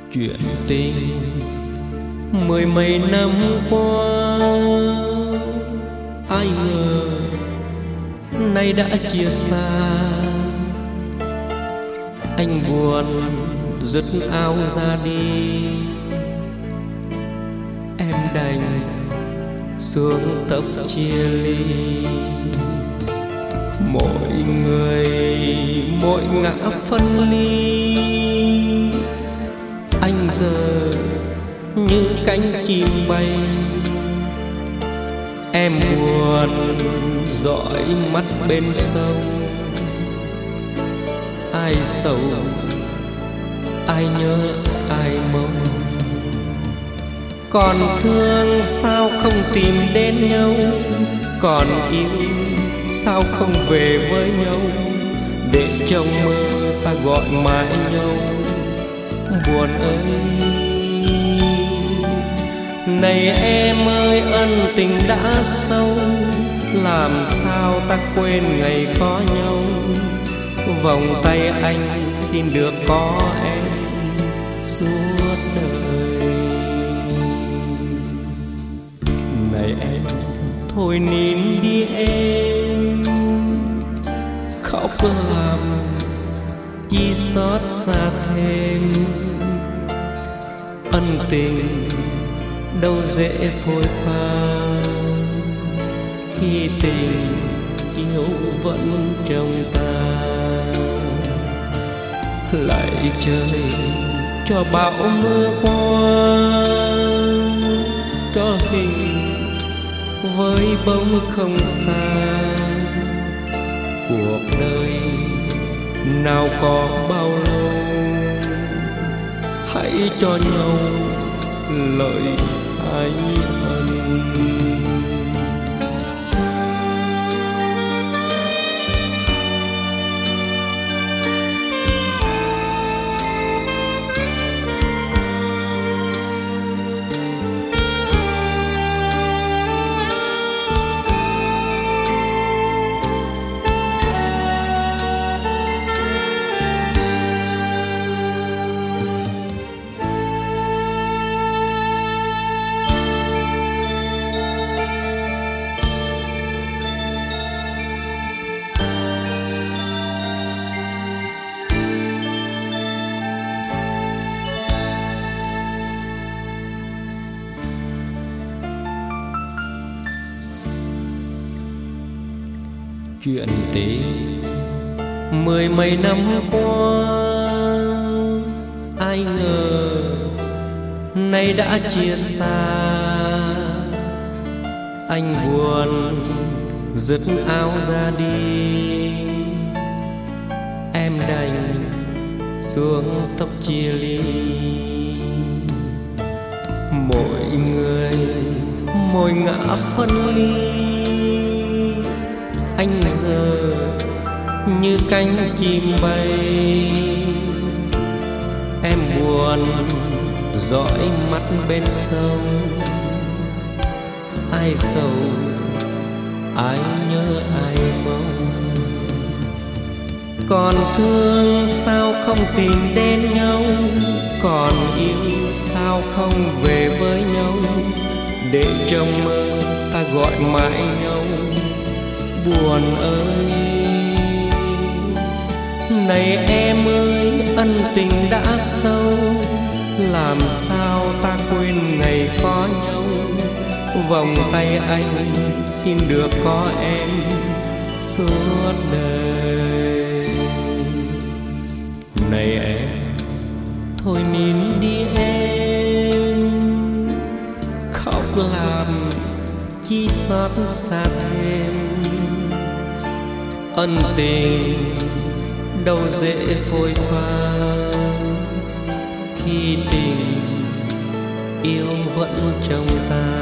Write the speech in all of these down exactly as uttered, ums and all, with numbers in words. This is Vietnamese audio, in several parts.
Chuyện tình mười mấy năm qua, ai ngờ nay đã chia xa. Anh buồn dứt áo ra đi, em đành xuống tóc chia ly. Mỗi người mỗi ngã phân ly, anh giờ như cánh chim bay. Em buồn dõi mắt bên sông, ai sầu ai nhớ ai mong. Còn thương sao không tìm đến nhau, còn yêu sao không về với nhau. Để trong mơ ta gọi mãi nhau, buồn ơi. Này em ơi, ân tình đã sâu, làm sao ta quên ngày có nhau. Vòng tay anh xin được có em suốt đời. Này em, thôi nín đi em, khóc làm chi xót xa thêm. Ân tình đâu dễ phôi pha, khi tình yêu vẫn trong ta. Lạy trời cho bão mưa qua, cho hình với bóng không xa. Cuộc đời nào có bao lâu, hãy cho nhau lời ái ân. Chuyện tình mười mấy năm qua, ai ngờ nay đã chia xa. Anh buồn dứt áo ra đi, em đành xuống tóc chia ly. Mỗi người mỗi ngã phân ly, anh giờ như cánh chim bay. Em buồn dõi mắt bên sông, ai sầu ai nhớ ai mong. Còn thương sao không tìm đến nhau, còn yêu sao không về với nhau. Để trong mơ ta gọi mãi nhau, buồn ơi. Này em ơi, ân tình đã sâu, làm sao ta quên ngày có nhau. Vòng tay anh xin được có em suốt đời. Này em, thôi nín đi em, khóc làm chi xót xa thêm. Ân tình đâu dễ phôi pha, khi tình yêu vẫn trong ta.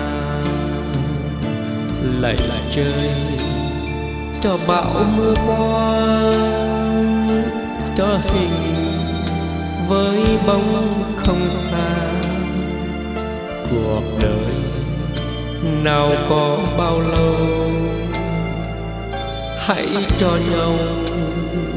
Lạy trời cho bão mưa qua, cho hình với bóng không xa. Cuộc đời nào có bao lâu, hãy cho nhau